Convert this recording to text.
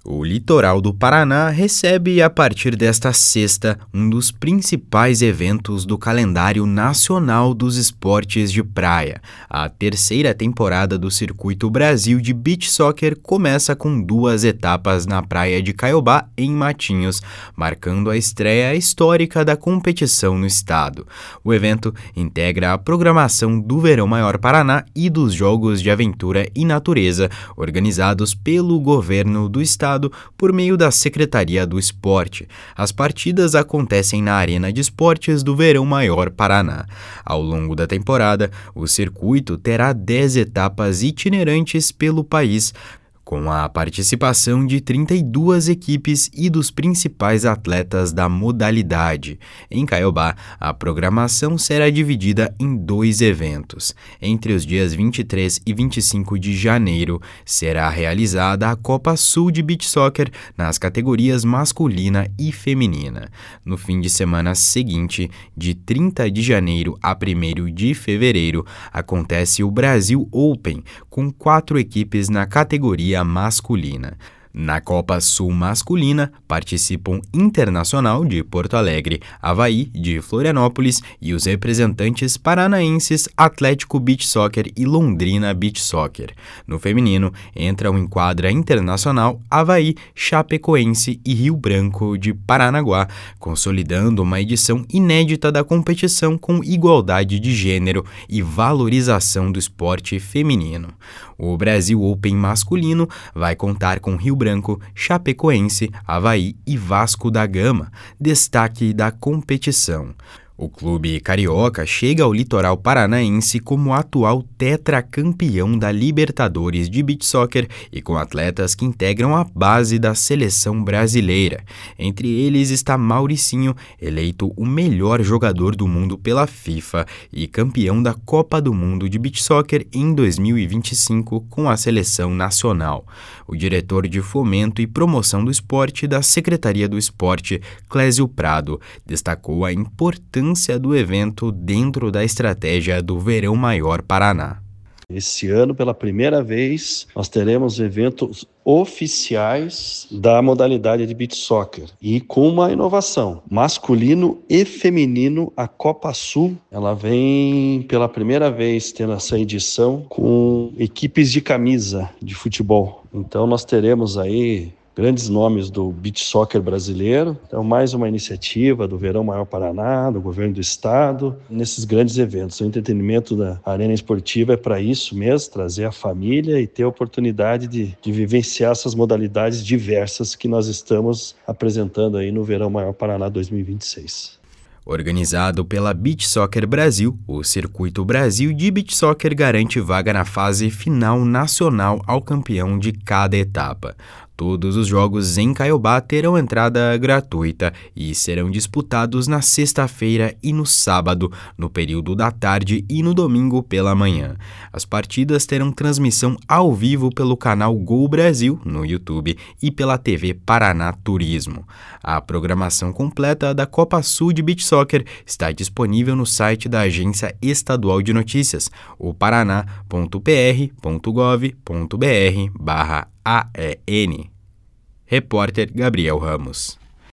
O litoral do Paraná recebe, a partir desta sexta, um dos principais eventos do calendário nacional dos esportes de praia. A terceira temporada do Circuito Brasil de Beach Soccer começa com 2 etapas na praia de Caiobá, em Matinhos, marcando a estreia histórica da competição no estado. O evento integra a programação do Verão Maior Paraná e dos Jogos de Aventura e Natureza, organizados pelo governo do estado por meio da Secretaria do Esporte. As partidas acontecem na Arena de Esportes do Verão Maior Paraná. Ao longo da temporada, o circuito terá 10 etapas itinerantes pelo país, com a participação de 32 equipes e dos principais atletas da modalidade. Em Caiobá, a programação será dividida em 2 eventos. Entre os dias 23 e 25 de janeiro, será realizada a Copa Sul de Beach Soccer nas categorias masculina e feminina. No fim de semana seguinte, de 30 de janeiro a 1º de fevereiro, acontece o Brasil Open, com 4 equipes na categoria masculina. Na Copa Sul masculina, participam Internacional de Porto Alegre, Avaí de Florianópolis e os representantes paranaenses Atlético Beach Soccer e Londrina Beach Soccer. No feminino, entram em quadra Internacional, Avaí, Chapecoense e Rio Branco de Paranaguá, consolidando uma edição inédita da competição com igualdade de gênero e valorização do esporte feminino. O Brasil Open masculino vai contar com Rio Branco, Chapecoense, Avaí e Vasco da Gama, destaque da competição. O clube carioca chega ao litoral paranaense como atual tetracampeão da Libertadores de Beach Soccer e com atletas que integram a base da seleção brasileira. Entre eles está Mauricinho, eleito o melhor jogador do mundo pela FIFA e campeão da Copa do Mundo de Beach Soccer em 2025 com a seleção nacional. O diretor de Fomento e Promoção do Esporte da Secretaria do Esporte, Clésio Prado, destacou a importância do evento dentro da estratégia do Verão Maior Paraná. Esse ano, pela primeira vez, nós teremos eventos oficiais da modalidade de Beach Soccer e com uma inovação, masculino e feminino. A Copa Sul, ela vem pela primeira vez tendo essa edição com equipes de camisa de futebol. Então nós teremos aí grandes nomes do beach soccer brasileiro. Então, mais uma iniciativa do Verão Maior Paraná, do governo do estado, nesses grandes eventos. O entretenimento da arena esportiva é para isso mesmo, trazer a família e ter a oportunidade de vivenciar essas modalidades diversas que nós estamos apresentando aí no Verão Maior Paraná 2026. Organizado pela Beach Soccer Brasil, o Circuito Brasil de Beach Soccer garante vaga na fase final nacional ao campeão de cada etapa. Todos os jogos em Caiobá terão entrada gratuita e serão disputados na sexta-feira e no sábado, no período da tarde e no domingo pela manhã. As partidas terão transmissão ao vivo pelo canal Gol Brasil no YouTube e pela TV Paraná Turismo. A programação completa da Copa Sul de Beach Soccer está disponível no site da Agência Estadual de Notícias, o paraná.pr.gov.br/AEN. Repórter Gabriel Ramos.